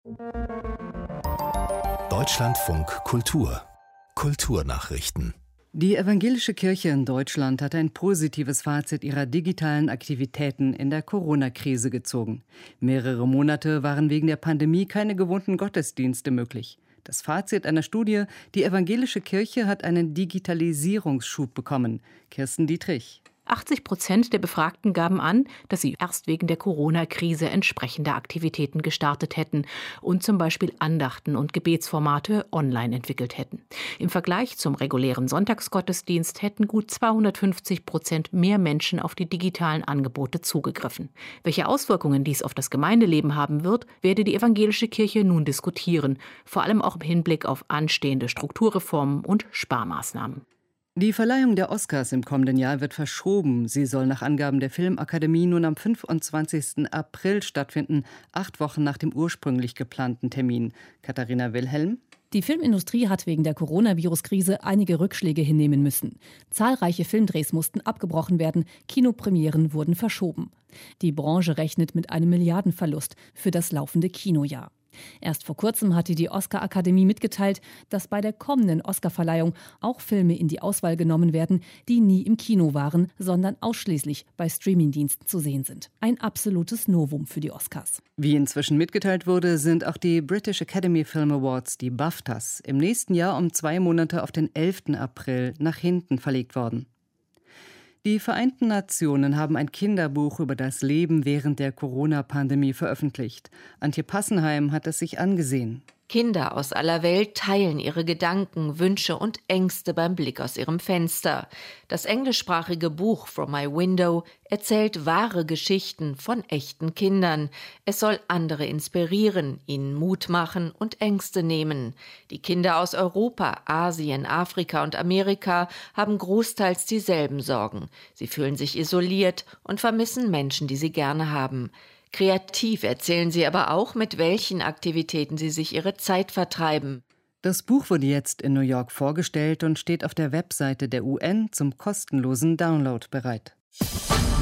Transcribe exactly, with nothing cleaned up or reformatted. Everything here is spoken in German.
Deutschlandfunk Kultur Kulturnachrichten. Die Evangelische Kirche in Deutschland hat ein positives Fazit ihrer digitalen Aktivitäten in der Corona-Krise gezogen. Mehrere Monate waren wegen der Pandemie keine gewohnten Gottesdienste möglich. Das Fazit einer Studie: Die Evangelische Kirche hat einen Digitalisierungsschub bekommen. Kirsten Dietrich. achtzig Prozent der Befragten gaben an, dass sie erst wegen der Corona-Krise entsprechende Aktivitäten gestartet hätten und zum Beispiel Andachten und Gebetsformate online entwickelt hätten. Im Vergleich zum regulären Sonntagsgottesdienst hätten gut zweihundertfünfzig Prozent mehr Menschen auf die digitalen Angebote zugegriffen. Welche Auswirkungen dies auf das Gemeindeleben haben wird, werde die Evangelische Kirche nun diskutieren, vor allem auch im Hinblick auf anstehende Strukturreformen und Sparmaßnahmen. Die Verleihung der Oscars im kommenden Jahr wird verschoben. Sie soll nach Angaben der Filmakademie nun am fünfundzwanzigsten April stattfinden, acht Wochen nach dem ursprünglich geplanten Termin. Katharina Wilhelm. Die Filmindustrie hat wegen der Coronavirus-Krise einige Rückschläge hinnehmen müssen. Zahlreiche Filmdrehs mussten abgebrochen werden, Kinopremieren wurden verschoben. Die Branche rechnet mit einem Milliardenverlust für das laufende Kinojahr. Erst vor kurzem hatte die Oscar-Akademie mitgeteilt, dass bei der kommenden Oscarverleihung auch Filme in die Auswahl genommen werden, die nie im Kino waren, sondern ausschließlich bei Streamingdiensten zu sehen sind. Ein absolutes Novum für die Oscars. Wie inzwischen mitgeteilt wurde, sind auch die British Academy Film Awards, die BAFTAs, im nächsten Jahr um zwei Monate auf den elften April nach hinten verlegt worden. Die Vereinten Nationen haben ein Kinderbuch über das Leben während der Corona-Pandemie veröffentlicht. Antje Passenheim hat es sich angesehen. Kinder aus aller Welt teilen ihre Gedanken, Wünsche und Ängste beim Blick aus ihrem Fenster. Das englischsprachige Buch From My Window erzählt wahre Geschichten von echten Kindern. Es soll andere inspirieren, ihnen Mut machen und Ängste nehmen. Die Kinder aus Europa, Asien, Afrika und Amerika haben großteils dieselben Sorgen. Sie fühlen sich isoliert und vermissen Menschen, die sie gerne haben. Kreativ erzählen sie aber auch, mit welchen Aktivitäten sie sich ihre Zeit vertreiben. Das Buch wurde jetzt in New York vorgestellt und steht auf der Webseite der U N zum kostenlosen Download bereit.